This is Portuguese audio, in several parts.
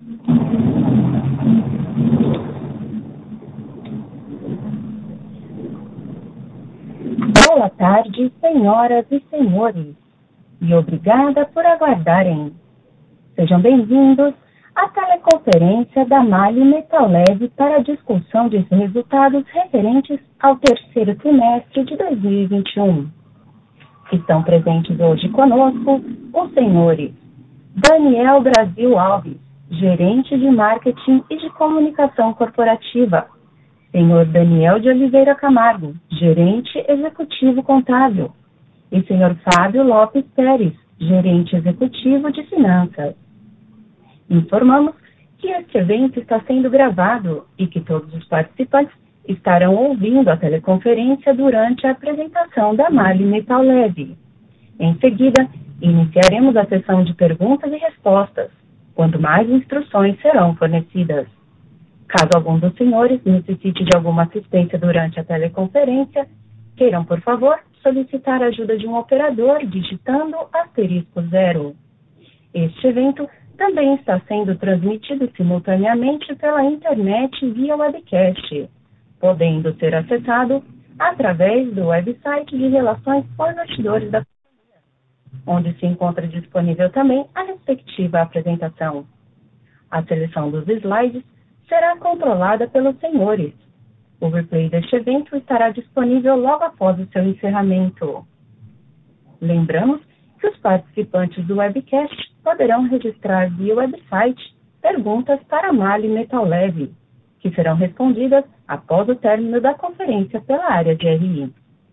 Boa tarde, senhoras e senhores, e obrigada por aguardarem. Sejam bem-vindos à teleconferência da MAHLE Metal Leve para a discussão dos resultados referentes ao terceiro trimestre de 2021. Estão presentes hoje conosco os senhores Daniel Brasil Alves, gerente de marketing e de comunicação corporativa, senhor Daniel de Oliveira Camargo, gerente executivo contábil, e senhor Fábio Lopes Pérez, gerente executivo de finanças. Informamos que este evento está sendo gravado e que todos os participantes estarão ouvindo a teleconferência durante a apresentação da MAHLE Metal Leve. Em seguida, iniciaremos a sessão de perguntas e respostas, quando mais instruções serão fornecidas. Caso algum dos senhores necessite de alguma assistência durante a teleconferência, queiram, por favor, solicitar a ajuda de um operador digitando *0. Este evento também está sendo transmitido simultaneamente pela internet via webcast, podendo ser acessado através do website de Relações com Investidores da companhia, onde se encontra disponível também a respectiva apresentação. A seleção dos slides será controlada pelos senhores. O replay deste evento estará disponível logo após o seu encerramento. Lembramos que os participantes do webcast poderão registrar via website perguntas para a MAHLE Metal Leve, que serão respondidas após o término da conferência pela área de RI.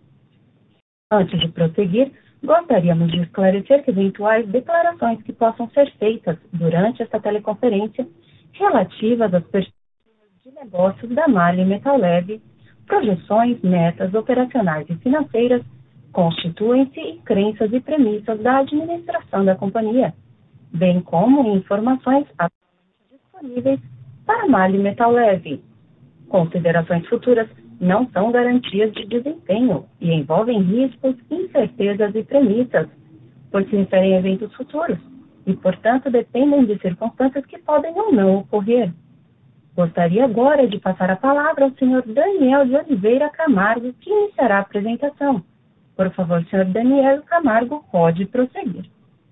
Antes de prosseguir, gostaríamos de esclarecer que eventuais declarações que possam ser feitas durante esta teleconferência relativas às perspectivas de negócios da MAHLE Metal Leve, projeções, metas operacionais e financeiras, constituem-se em crenças e premissas da administração da companhia, bem como em informações atualmente disponíveis para a MAHLE Metal Leve. Considerações futuras não são garantias de desempenho e envolvem riscos, incertezas e premissas, pois se referem a eventos futuros e, portanto, dependem de circunstâncias que podem ou não ocorrer. Gostaria agora de passar a palavra ao senhor Daniel de Oliveira Camargo, que iniciará a apresentação. Por favor, senhor Daniel Camargo, pode prosseguir.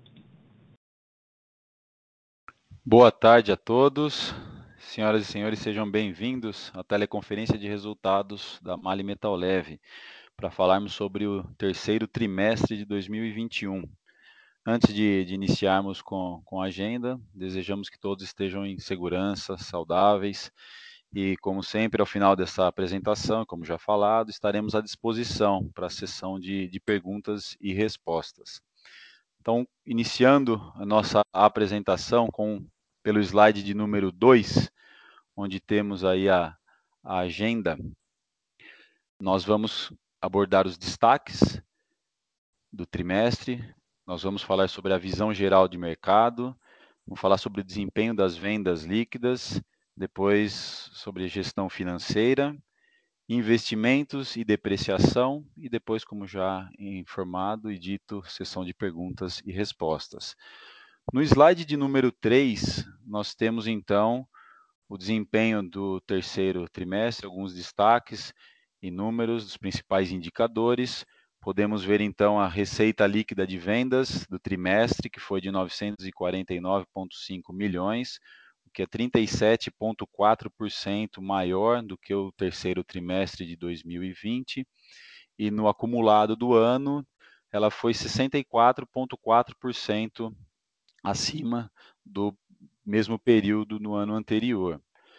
Boa tarde a todos. Senhoras e senhores, sejam bem-vindos à teleconferência de resultados da MAHLE Metal Leve, para falarmos sobre o terceiro trimestre de 2021. Antes de iniciarmos com a agenda, desejamos que todos estejam em segurança, saudáveis, e como sempre, ao final dessa apresentação, como já falado, estaremos à disposição para a sessão de perguntas e respostas. Então, iniciando a nossa apresentação pelo slide de número 2, onde temos aí a agenda, nós vamos abordar os destaques do trimestre, nós vamos falar sobre a visão geral de mercado, vamos falar sobre o desempenho das vendas líquidas, depois sobre gestão financeira, investimentos e depreciação, e depois, como já informado e dito, sessão de perguntas e respostas. No slide de número 3, nós temos então o desempenho do terceiro trimestre, alguns destaques e números dos principais indicadores. Podemos ver então a receita líquida de vendas do trimestre, que foi de 949,5 milhões, o que é 37,4% maior do que o terceiro trimestre de 2020, e no acumulado do ano, ela foi 64,4% acima do mesmo período no ano anterior.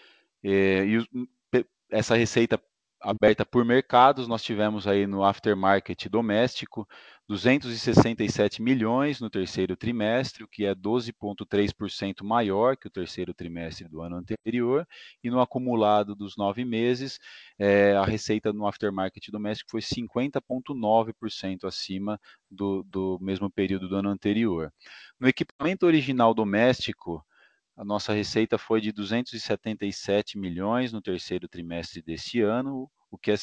Essa receita aberta por mercados, nós tivemos aí no aftermarket doméstico 267 milhões no terceiro trimestre, o que é 12,3% maior que o terceiro trimestre do ano anterior, e no acumulado dos 9 meses, a receita no aftermarket doméstico foi 50,9% acima do mesmo período do ano anterior. No equipamento original doméstico, a nossa receita foi de 277 milhões no terceiro trimestre deste ano, o que é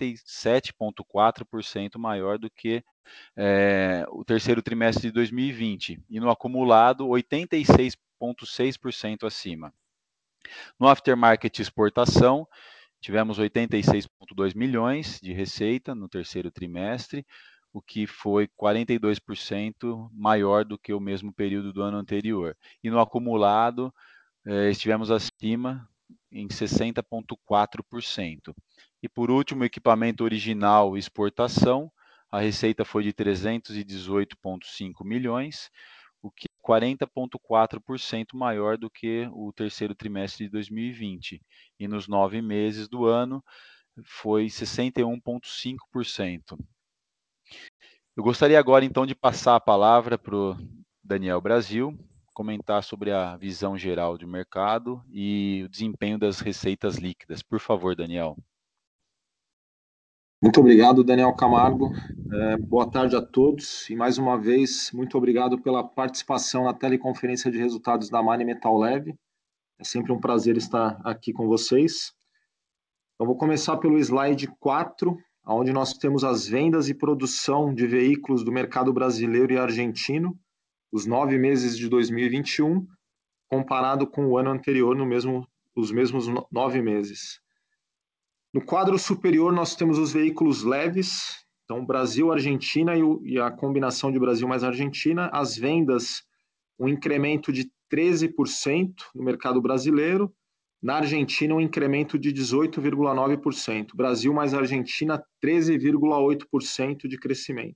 67,4% maior do que o terceiro trimestre de 2020. E no acumulado, 86 30,6% acima. No aftermarket exportação, tivemos 86,2 milhões de receita no terceiro trimestre, o que foi 42% maior do que o mesmo período do ano anterior. E no acumulado, estivemos acima em 60,4%. E por último, equipamento original e exportação, a receita foi de 318,5 milhões, o que é 40,4% maior do que o terceiro trimestre de 2020. E nos 9 meses do ano, foi 61,5%. Eu gostaria agora, então, de passar a palavra para o Daniel Brasil, comentar sobre a visão geral de mercado e o desempenho das receitas líquidas. Por favor, Daniel. Muito obrigado, Daniel Camargo. Boa tarde a todos e, mais uma vez, muito obrigado pela participação na teleconferência de resultados da MAHLE Metal Leve. É sempre um prazer estar aqui com vocês. Eu vou começar pelo slide 4, onde nós temos as vendas e produção de veículos do mercado brasileiro e argentino, os 9 meses de 2021, comparado com o ano anterior, os mesmos 9 meses. No quadro superior, nós temos os veículos leves, então Brasil, Argentina e a combinação de Brasil mais Argentina. As vendas, um incremento de 13% no mercado brasileiro. Na Argentina, um incremento de 18,9%. Brasil mais Argentina, 13,8% de crescimento.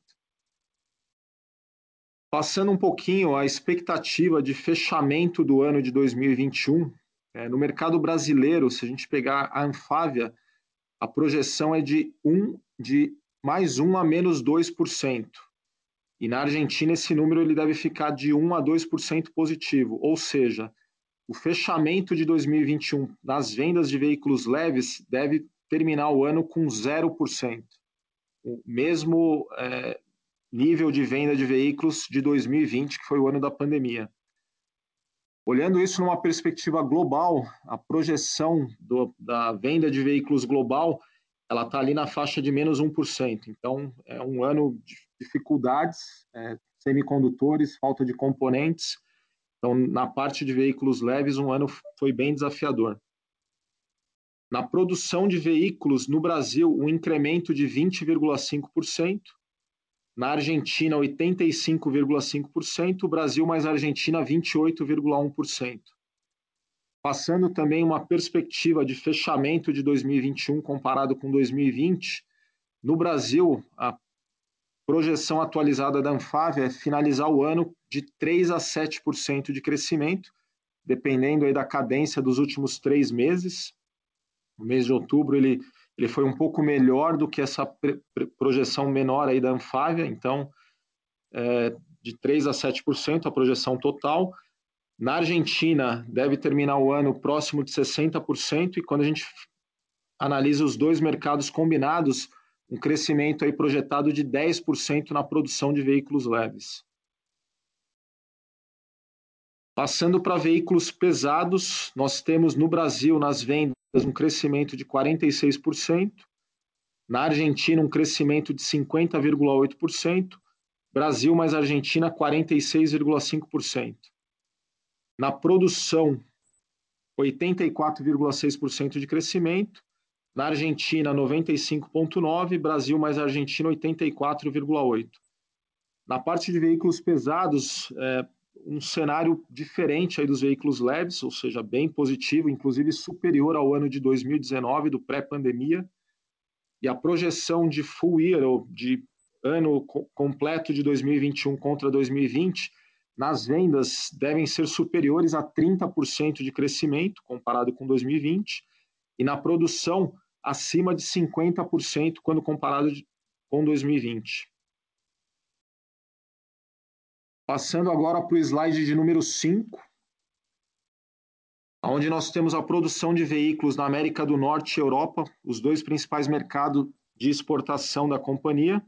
Passando um pouquinho a expectativa de fechamento do ano de 2021, no mercado brasileiro, se a gente pegar a Anfávia, a projeção é de mais 1 a menos 2%. E na Argentina esse número ele deve ficar de 1 a 2% positivo, ou seja, o fechamento de 2021 nas vendas de veículos leves deve terminar o ano com 0%. O mesmo nível de venda de veículos de 2020, que foi o ano da pandemia. Olhando isso numa perspectiva global, a projeção da venda de veículos global, ela está ali na faixa de menos 1%. Então, é um ano de dificuldades, semicondutores, falta de componentes. Então, na parte de veículos leves, um ano foi bem desafiador. Na produção de veículos no Brasil, um incremento de 20,5%. Na Argentina, 85,5%, Brasil mais Argentina, 28,1%. Passando também uma perspectiva de fechamento de 2021 comparado com 2020, no Brasil, a projeção atualizada da Anfávia é finalizar o ano de 3 a 7% de crescimento, dependendo aí da cadência dos últimos 3 meses. No mês de outubro, ele foi um pouco melhor do que essa projeção menor aí da Anfávia, então, de 3 a 7% a projeção total. Na Argentina, deve terminar o ano próximo de 60%, e quando a gente analisa os dois mercados combinados, um crescimento aí projetado de 10% na produção de veículos leves. Passando para veículos pesados, nós temos no Brasil, nas vendas, um crescimento de 46%, na Argentina um crescimento de 50,8%, Brasil mais Argentina 46,5%. Na produção, 84,6% de crescimento, na Argentina 95,9%, Brasil mais Argentina 84,8%. Na parte de veículos pesados, um cenário diferente aí dos veículos leves, ou seja, bem positivo, inclusive superior ao ano de 2019, do pré-pandemia, e a projeção de full year, ou de ano completo de 2021 contra 2020, nas vendas devem ser superiores a 30% de crescimento, comparado com 2020, e na produção acima de 50% quando comparado com 2020. Passando agora para o slide de número 5, onde nós temos a produção de veículos na América do Norte e Europa, os dois principais mercados de exportação da companhia.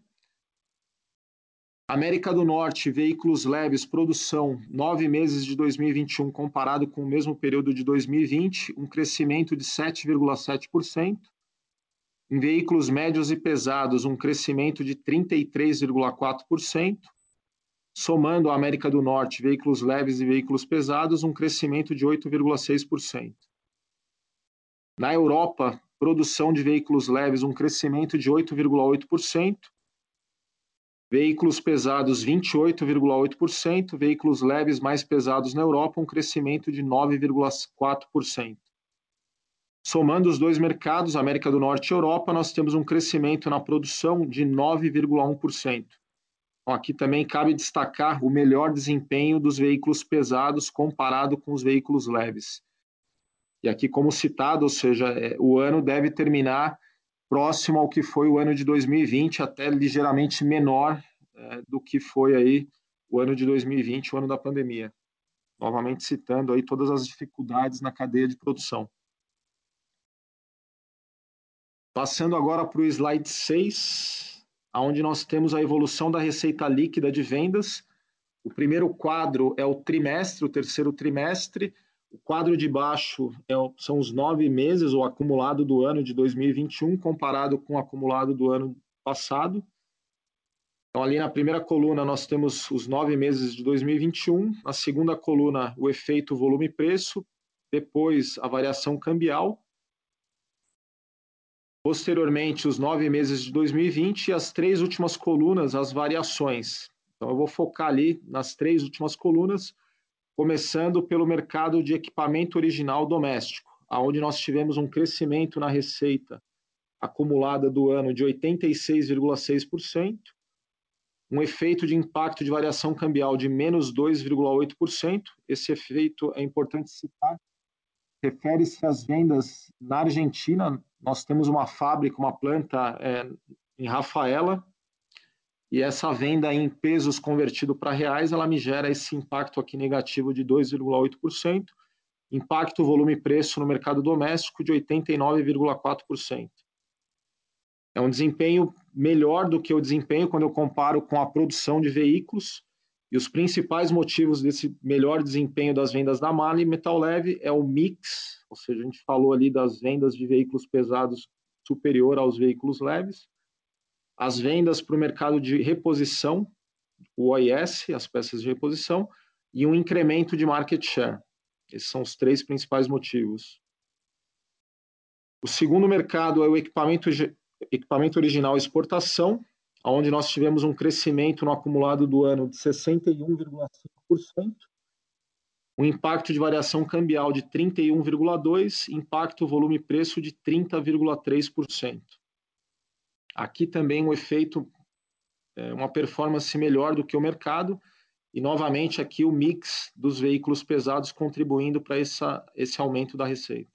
América do Norte, veículos leves, produção, 9 meses de 2021 comparado com o mesmo período de 2020, um crescimento de 7,7%. Em veículos médios e pesados, um crescimento de 33,4%. somando a América do Norte, veículos leves e veículos pesados, um crescimento de 8,6%. Na Europa, produção de veículos leves, um crescimento de 8,8%, veículos pesados 28,8%, veículos leves mais pesados na Europa, um crescimento de 9,4%. Somando os dois mercados, América do Norte e Europa, nós temos um crescimento na produção de 9,1%. Então, aqui também cabe destacar o melhor desempenho dos veículos pesados comparado com os veículos leves. E aqui, como citado, ou seja, o ano deve terminar próximo ao que foi o ano de 2020, até ligeiramente menor do que foi aí o ano de 2020, o ano da pandemia. Novamente citando aí todas as dificuldades na cadeia de produção. Passando agora para o slide 6, onde nós temos a evolução da receita líquida de vendas. O primeiro quadro é o trimestre, o terceiro trimestre. O quadro de baixo são os 9 meses, o acumulado do ano de 2021, comparado com o acumulado do ano passado. Então, ali na primeira coluna, nós temos os 9 meses de 2021. Na segunda coluna, o efeito volume-preço. Depois, a variação cambial. Posteriormente, os 9 meses de 2020 e as 3 últimas colunas, as variações. Então, eu vou focar ali nas 3 últimas colunas, começando pelo mercado de equipamento original doméstico, onde nós tivemos um crescimento na receita acumulada do ano de 86,6%, um efeito de impacto de variação cambial de menos 2,8%. Esse efeito é importante citar, refere-se às vendas na Argentina. Nós temos uma fábrica, uma planta em Rafaela, e essa venda em pesos convertido para reais, ela me gera esse impacto aqui negativo de 2,8%, impacto volume-preço no mercado doméstico de 89,4%. É um desempenho melhor do que o desempenho quando eu comparo com a produção de veículos, e os principais motivos desse melhor desempenho das vendas da MAHLE Metal Leve é o mix, ou seja, a gente falou ali das vendas de veículos pesados superior aos veículos leves, as vendas para o mercado de reposição, o OIS, as peças de reposição, e um incremento de market share. Esses são os 3 principais motivos. O segundo mercado é o equipamento original exportação, onde nós tivemos um crescimento no acumulado do ano de 61,5%, um impacto de variação cambial de 31,2%, impacto volume-preço de 30,3%. Aqui também um efeito, uma performance melhor do que o mercado, e novamente aqui o mix dos veículos pesados contribuindo para esse aumento da receita.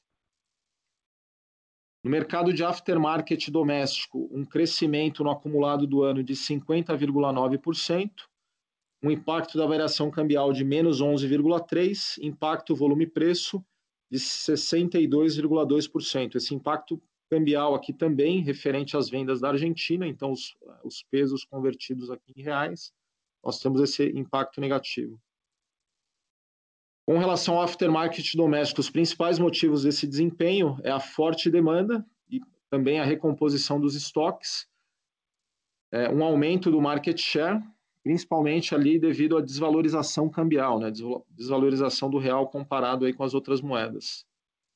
No mercado de aftermarket doméstico, um crescimento no acumulado do ano de 50,9%, um impacto da variação cambial de menos 11,3%, impacto volume-preço de 62,2%. Esse impacto cambial aqui também referente às vendas da Argentina, então os pesos convertidos aqui em reais, nós temos esse impacto negativo. Com relação ao aftermarket doméstico, os principais motivos desse desempenho é a forte demanda e também a recomposição dos estoques, um aumento do market share, principalmente ali devido à desvalorização cambial, né? Desvalorização do real comparado aí com as outras moedas.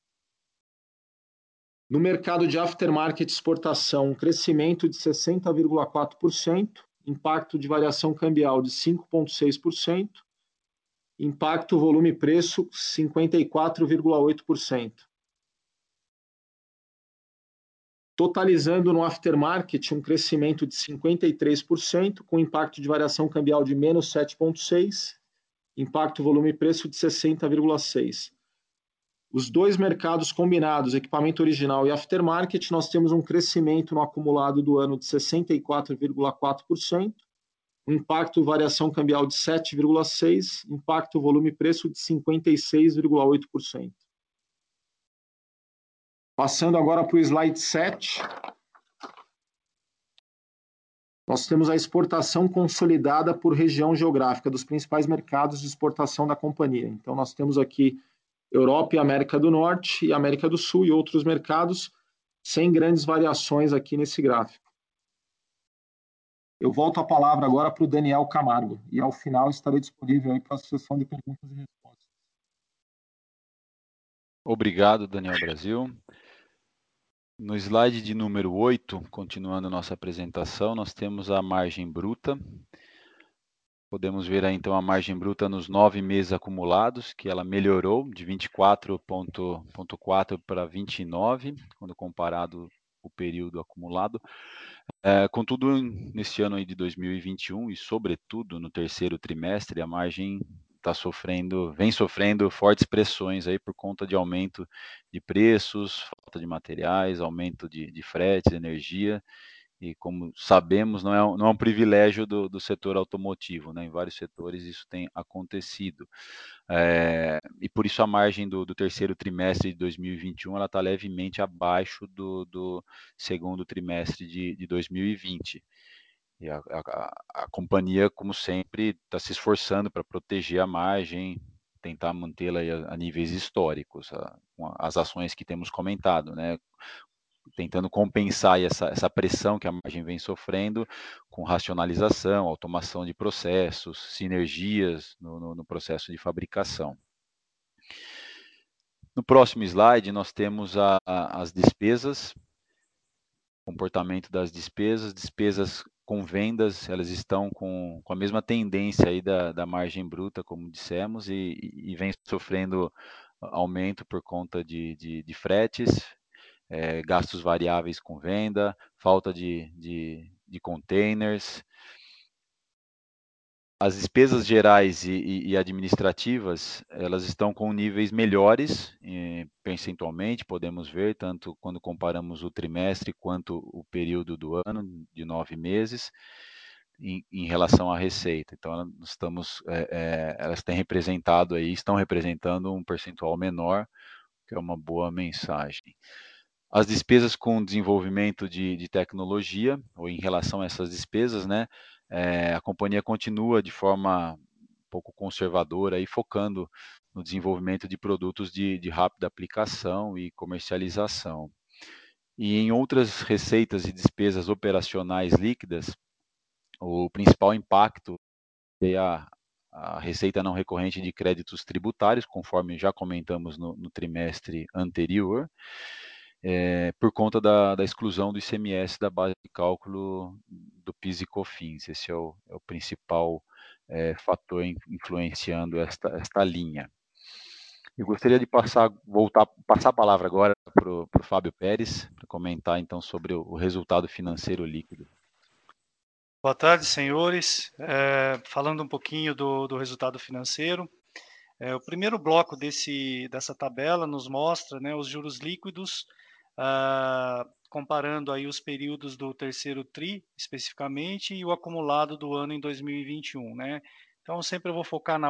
No mercado de aftermarket exportação, um crescimento de 60,4%, impacto de variação cambial de 5,6%, impacto volume-preço 54,8%. Totalizando no aftermarket um crescimento de 53%, com impacto de variação cambial de menos 7,6%, impacto volume-preço de 60,6%. Os dois mercados combinados, equipamento original e aftermarket, nós temos um crescimento no acumulado do ano de 64,4%, um impacto variação cambial de 7,6%, impacto volume-preço de 56,8%. Passando agora para o slide 7, nós temos a exportação consolidada por região geográfica dos principais mercados de exportação da companhia. Então, nós temos aqui Europa e América do Norte e América do Sul e outros mercados, sem grandes variações aqui nesse gráfico. Eu volto a palavra agora para o Daniel Camargo, e ao final estarei disponível aí para a sessão de perguntas e respostas. Obrigado, Daniel Brasil. No slide de número 8, continuando nossa apresentação, nós temos a margem bruta. Podemos ver aí, então, a margem bruta nos 9 meses acumulados, que ela melhorou de 24,4 para 29, quando comparado o período acumulado. Contudo, nesse ano aí de 2021 e, sobretudo, no terceiro trimestre, a margem vem sofrendo fortes pressões aí por conta de aumento de preços, falta de materiais, aumento de frete, de energia, e como sabemos, não é um privilégio do setor automotivo, né? Em vários setores isso tem acontecido. E por isso a margem do terceiro trimestre de 2021 ela está levemente abaixo do segundo trimestre de 2020. E a companhia, como sempre, está se esforçando para proteger a margem, tentar mantê-la a níveis históricos, com as ações que temos comentado, né? Tentando compensar essa pressão que a margem vem sofrendo com racionalização, automação de processos, sinergias no processo de fabricação. No próximo slide, nós temos as despesas, comportamento das despesas com vendas, elas estão com a mesma tendência aí da margem bruta, como dissemos, e vem sofrendo aumento por conta de fretes, gastos variáveis com venda, falta de containers. As despesas gerais e administrativas, elas estão com níveis melhores, percentualmente, podemos ver, tanto quando comparamos o trimestre quanto o período do ano, de 9 meses, em relação à receita. Então, elas têm representado aí, estão representando um percentual menor, que é uma boa mensagem. As despesas com desenvolvimento de tecnologia, ou em relação a essas despesas, né, a companhia continua de forma um pouco conservadora, aí, focando no desenvolvimento de produtos de rápida aplicação e comercialização. E em outras receitas e despesas operacionais líquidas, o principal impacto é a receita não recorrente de créditos tributários, conforme já comentamos no trimestre anterior, por conta da exclusão do ICMS da base de cálculo do PIS e COFINS. Esse é o principal fator influenciando esta linha. Eu gostaria de passar a palavra agora para o Fábio Pérez, para comentar então sobre o resultado financeiro líquido. Boa tarde, senhores. Falando um pouquinho do resultado financeiro, o primeiro bloco dessa tabela nos mostra, né, os juros líquidos, comparando aí os períodos do terceiro TRI, especificamente, e o acumulado do ano em 2021. Né? Então, sempre eu vou focar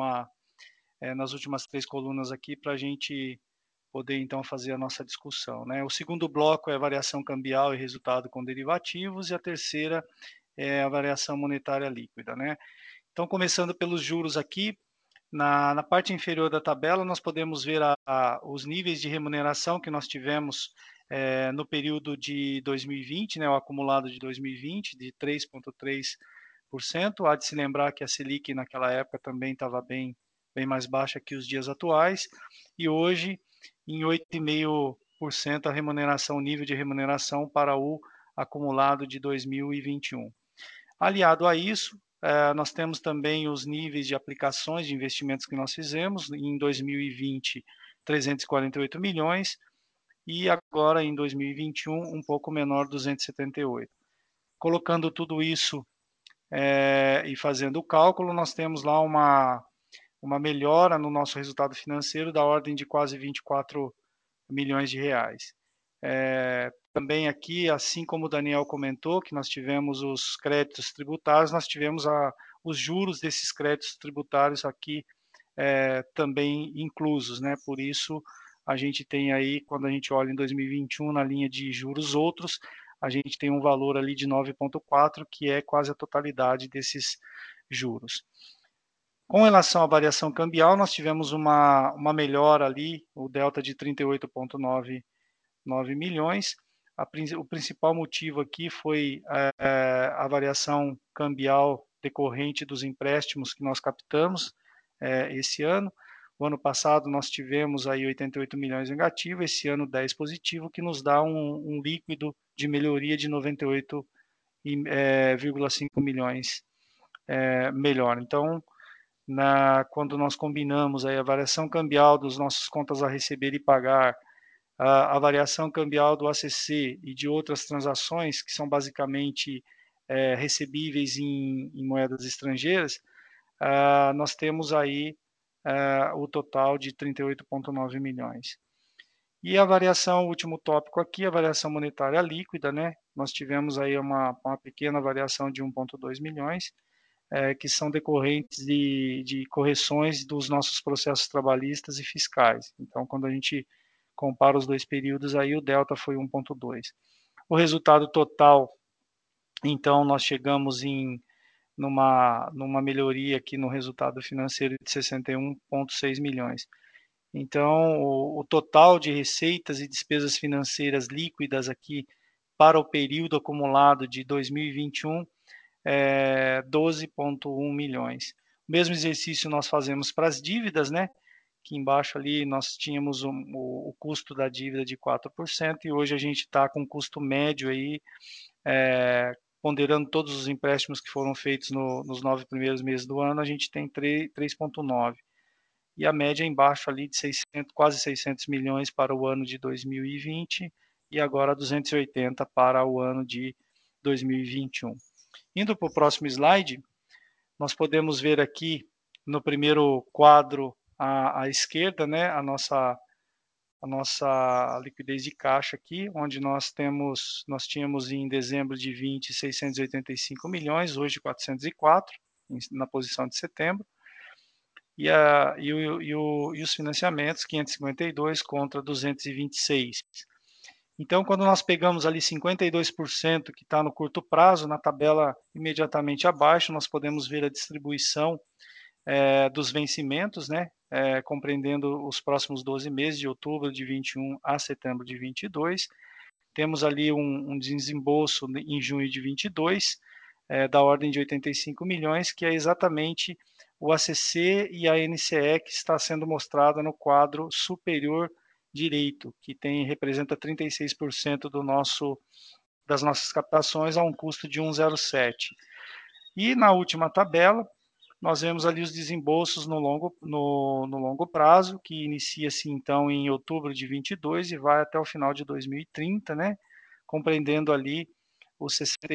nas últimas 3 colunas aqui, para a gente poder, então, fazer a nossa discussão. Né? O segundo bloco é variação cambial e resultado com derivativos, e a terceira é a variação monetária líquida. Né? Então, começando pelos juros aqui, na parte inferior da tabela, nós podemos ver os níveis de remuneração que nós tivemos no período de 2020, né, o acumulado de 2020, de 3,3%. Há de se lembrar que a Selic naquela época também estava bem mais baixa que os dias atuais, e hoje em 8,5% a remuneração, o nível de remuneração para o acumulado de 2021. Aliado a isso, nós temos também os níveis de aplicações de investimentos que nós fizemos. Em 2020, 348 milhões, e agora em 2021, um pouco menor, 278. Colocando tudo isso e fazendo o cálculo, nós temos lá uma melhora no nosso resultado financeiro da ordem de quase 24 milhões de reais. Também aqui, assim como o Daniel comentou, que nós tivemos os créditos tributários, nós tivemos os juros desses créditos tributários aqui também inclusos, né? Por isso, a gente tem aí, quando a gente olha em 2021, na linha de juros outros, a gente tem um valor ali de 9,4, que é quase a totalidade desses juros. Com relação à variação cambial, nós tivemos uma melhora ali, o delta de 38,9 milhões. o principal motivo aqui foi a variação cambial decorrente dos empréstimos que nós captamos esse ano. O ano passado nós tivemos aí 88 milhões negativo, esse ano 10 positivo, que nos dá um líquido de melhoria de 98,5 milhões melhor. Então, quando nós combinamos aí a variação cambial dos nossos contas a receber e pagar, a variação cambial do ACC e de outras transações, que são basicamente recebíveis em moedas estrangeiras, nós temos aí o total de 38,9 milhões. E a variação, o último tópico aqui, a variação monetária líquida, né? Nós tivemos aí uma pequena variação de 1,2 milhões, que são decorrentes de correções dos nossos processos trabalhistas e fiscais. Então, quando a gente compara os dois períodos, aí o delta foi 1,2. O resultado total, então, nós chegamos numa melhoria aqui no resultado financeiro de 61,6 milhões. Então, o total de receitas e despesas financeiras líquidas aqui para o período acumulado de 2021 12,1 milhões. O mesmo exercício nós fazemos para as dívidas, né? Que embaixo ali nós tínhamos o custo da dívida de 4% e hoje a gente está com um custo médio aí, ponderando todos os empréstimos que foram feitos nos 9 primeiros meses do ano, a gente tem 3,9. E a média embaixo ali de quase 600 milhões para o ano de 2020 e agora 280 para o ano de 2021. Indo para o próximo slide, nós podemos ver aqui no primeiro quadro à esquerda, né, a nossa liquidez de caixa aqui, onde nós tínhamos em dezembro de 20 685 milhões, hoje 404 na posição de setembro, e os financiamentos 552 contra 226. Então, quando nós pegamos ali 52% que está no curto prazo, na tabela imediatamente abaixo, nós podemos ver a distribuição dos vencimentos, né? Compreendendo os próximos 12 meses, de outubro de 21 a setembro de 22. Temos ali um desembolso em junho de 22, da ordem de 85 milhões, que é exatamente o ACC e a NCE que está sendo mostrada no quadro superior direito, que representa 36% das nossas captações a um custo de 1,07. E na última tabela, nós vemos ali os desembolsos no longo prazo, que inicia-se então em outubro de 22 e vai até o final de 2030, né? Compreendendo ali os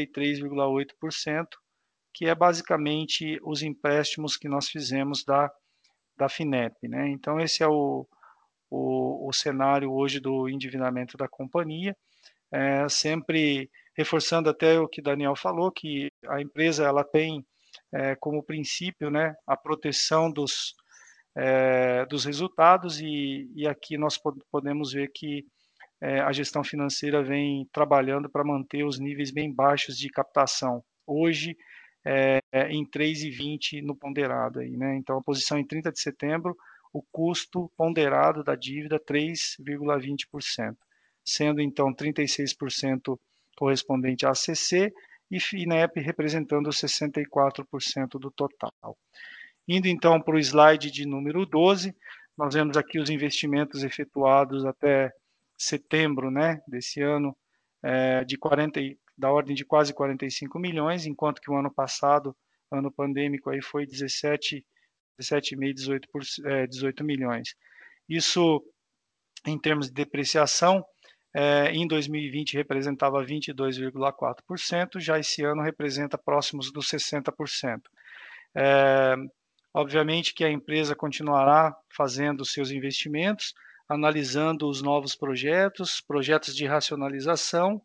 63,8%, que é basicamente os empréstimos que nós fizemos da FINEP, né? Então esse é o cenário hoje do endividamento da companhia, sempre reforçando até o que Daniel falou, que a empresa ela tem como princípio, né, a proteção dos resultados e aqui nós podemos ver que a gestão financeira vem trabalhando para manter os níveis bem baixos de captação. Hoje, em 3,20 no ponderado. Aí, né? Então, a posição em 30 de setembro, o custo ponderado da dívida 3,20%, sendo então 36% correspondente à ACC e FINEP representando 64% do total. Indo então para o slide de número 12, nós vemos aqui os investimentos efetuados até setembro, né, desse ano, da ordem de quase 45 milhões, enquanto que o ano passado, ano pandêmico, aí foi 17,5, 18 milhões. Isso, em termos de depreciação, em 2020 representava 22,4%, já esse ano representa próximos dos 60%. Obviamente que a empresa continuará fazendo seus investimentos, analisando os novos projetos de racionalização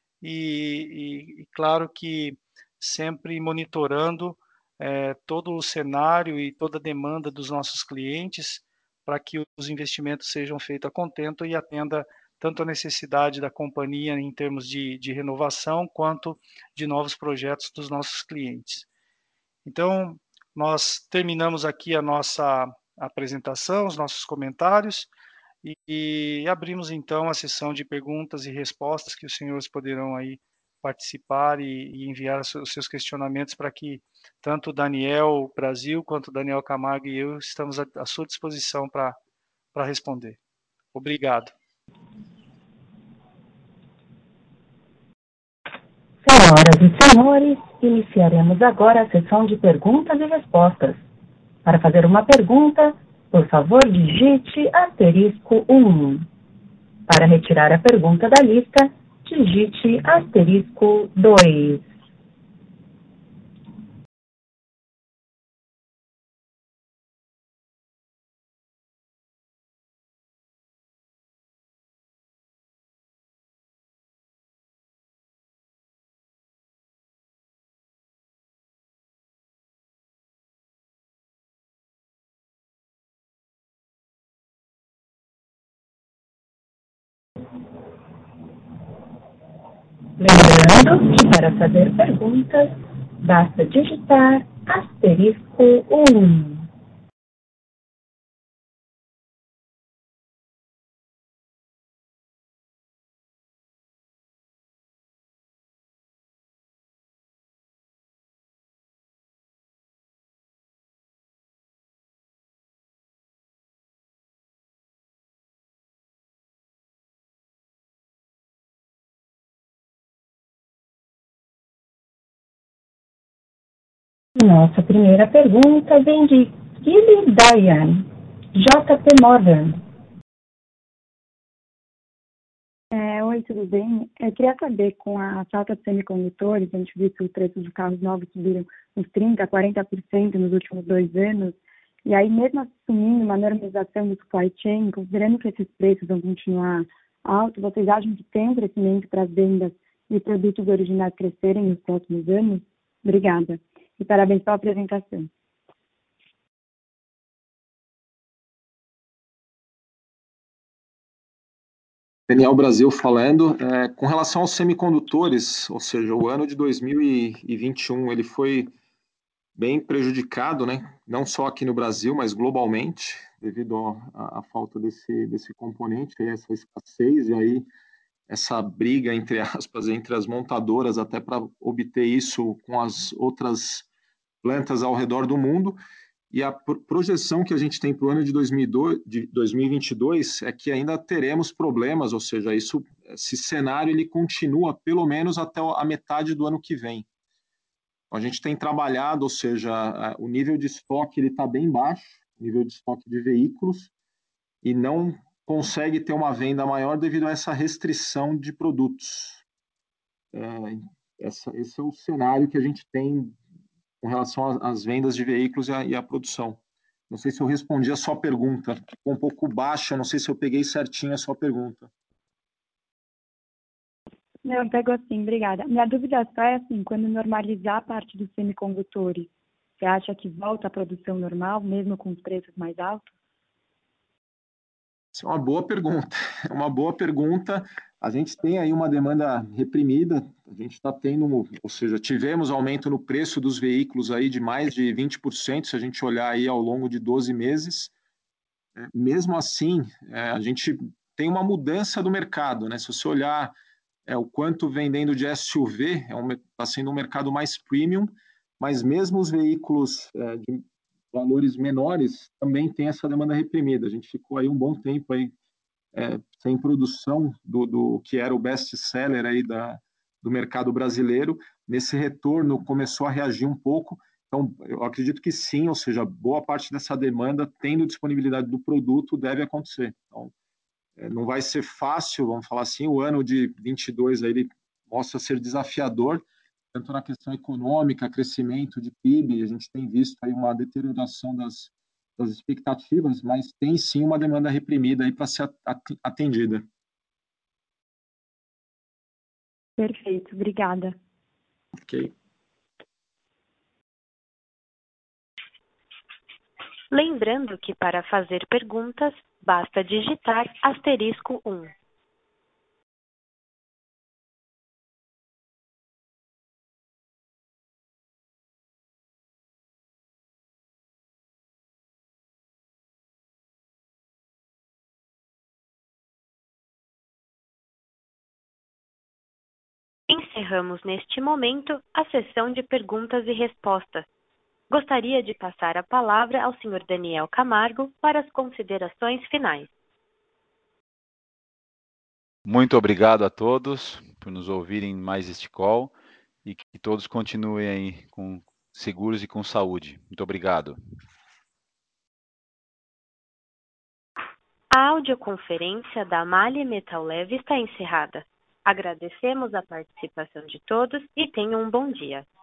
e claro que sempre monitorando todo o cenário e toda a demanda dos nossos clientes para que os investimentos sejam feitos a contento e atenda tanto a necessidade da companhia em termos de renovação quanto de novos projetos dos nossos clientes. Então, nós terminamos aqui a nossa apresentação, os nossos comentários, e abrimos então a sessão de perguntas e respostas que os senhores poderão aí participar e enviar os seus questionamentos para que tanto o Daniel Brasil quanto o Daniel Camargo e eu estamos à sua disposição para responder. Obrigado. Senhoras e senhores, iniciaremos agora a sessão de perguntas e respostas. Para fazer uma pergunta, por favor, digite *1. Para retirar a pergunta da lista, digite *2. Lembrando que para fazer perguntas, basta digitar *1. Nossa primeira pergunta vem de Gilly Diane, JP Morgan. Oi, tudo bem? Eu queria saber, com a falta de semicondutores, a gente viu que os preços dos carros novos subiram uns 30%, 40% nos últimos 2 anos, e aí mesmo assumindo uma normalização do supply chain, considerando que esses preços vão continuar altos, vocês acham que tem um crescimento para as vendas de produtos originais crescerem nos próximos anos? Obrigada. E parabéns pela apresentação. Daniel Brasil falando. Com relação aos semicondutores, ou seja, o ano de 2021 ele foi bem prejudicado, né? Não só aqui no Brasil, mas globalmente, devido à falta desse componente, essa escassez e aí essa briga, entre aspas, entre as montadoras até para obter isso com as outras plantas ao redor do mundo. E a projeção que a gente tem para o ano de 2022 é que ainda teremos problemas, ou seja, esse cenário ele continua pelo menos até a metade do ano que vem. A gente tem trabalhado, ou seja, o nível de estoque está bem baixo, nível de estoque de veículos, e não consegue ter uma venda maior devido a essa restrição de produtos. Esse é o cenário que a gente tem com relação às vendas de veículos e à produção. Não sei se eu respondi a sua pergunta, ficou um pouco baixa, não sei se eu peguei certinho a sua pergunta. Não, pegou sim, obrigada. Minha dúvida só é assim, quando normalizar a parte dos semicondutores, você acha que volta à produção normal, mesmo com os preços mais altos? Isso é uma boa pergunta. É uma boa pergunta. A gente tem aí uma demanda reprimida, a gente está tendo, ou seja, tivemos aumento no preço dos veículos aí de mais de 20%, se a gente olhar aí ao longo de 12 meses. Mesmo assim, a gente tem uma mudança do mercado, né? Se você olhar o quanto vendendo de SUV, está sendo um mercado mais premium, mas mesmo os veículos de valores menores também tem essa demanda reprimida. A gente ficou aí um bom tempo aí sem produção do que era o best-seller aí do mercado brasileiro. Nesse retorno começou a reagir um pouco. Então, eu acredito que sim, ou seja, boa parte dessa demanda, tendo disponibilidade do produto, deve acontecer. Então, não vai ser fácil, vamos falar assim, o ano de 22 aí, ele mostra ser desafiador, tanto na questão econômica, crescimento de PIB, a gente tem visto aí uma deterioração das expectativas, mas tem sim uma demanda reprimida aí para ser atendida. Perfeito, obrigada. Ok. Lembrando que para fazer perguntas, basta digitar *1. Encerramos neste momento a sessão de perguntas e respostas. Gostaria de passar a palavra ao Sr. Daniel Camargo para as considerações finais. Muito obrigado a todos por nos ouvirem mais este call e que todos continuem aí seguros e com saúde. Muito obrigado. A audioconferência da MAHLE Metal Leve está encerrada. Agradecemos a participação de todos e tenham um bom dia.